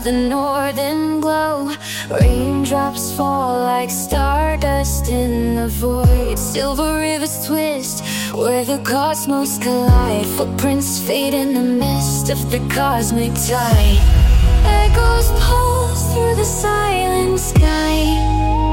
the northern glow. Raindrops fall like stardust in the void. Silver rivers twist where the cosmos collide. Footprints fade in the mist of the cosmic tide. Echoes pulse through the silent sky.